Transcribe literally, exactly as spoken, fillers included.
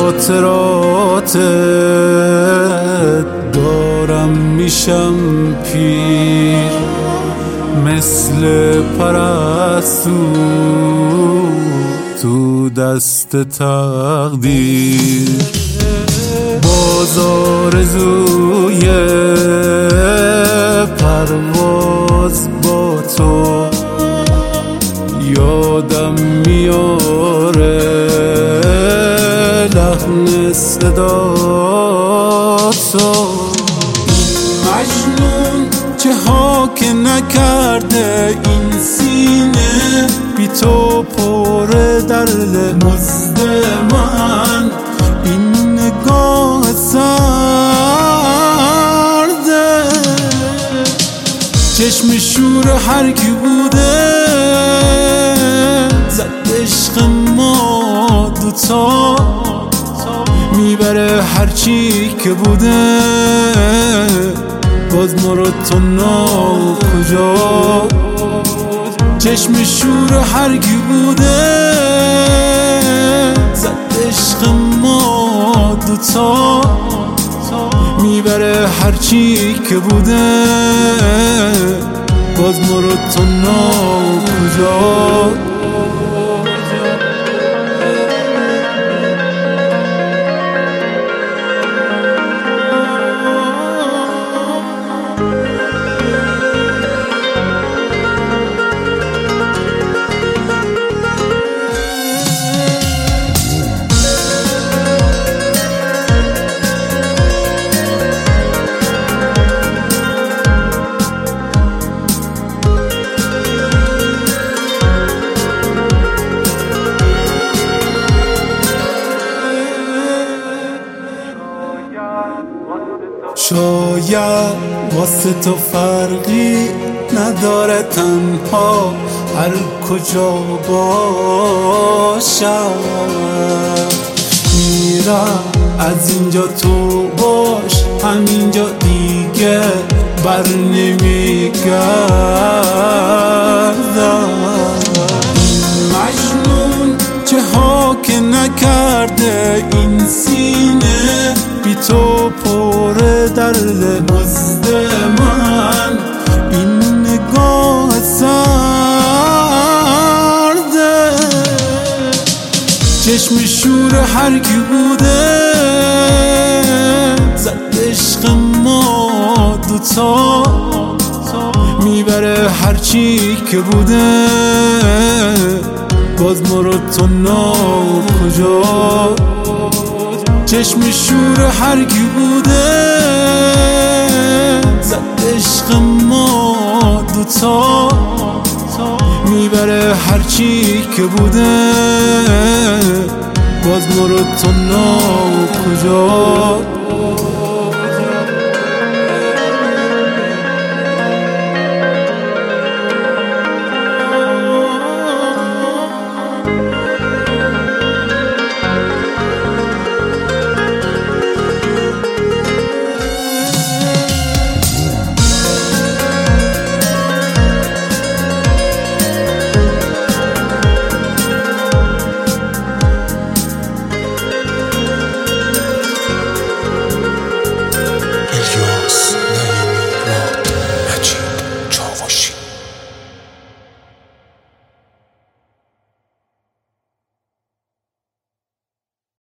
خاطرات دارم میشم پیر، مثل پرستو تو دست تقدیر. باز آرزوی پرواز با تو یادم میاره، لحن صدا تو. مجنون چه ها که نکرده این سینه، بی تو پر درد مزد من، این نگاه سرده، چشم شور هر کی بوده زد عشق ما دوتا، میبره هرچی که بوده باز ما رو تو نا کجا. چشم شور هر کی بوده زد عشق ما دوتا، میبره هرچی که بوده باز ما رو تو نا کجا. شاید واسه تو فرقی نداره تنها هر کجا باشم، میرم از اینجا تو باش همینجا دیگه بر نمیگردم. مجنون چه ها که نکرده این سینه، بی تو پر درد مزد من، این نگاه سرده، چشم شور هر کی بوده زد عشق ما دوتا، میبره هرچی که بوده باز ما رو تو نا کجا. چشم شور هر کی بوده زد عشق ما دوتا، میبره هرچی که بوده باز ما رو تو نا کجا.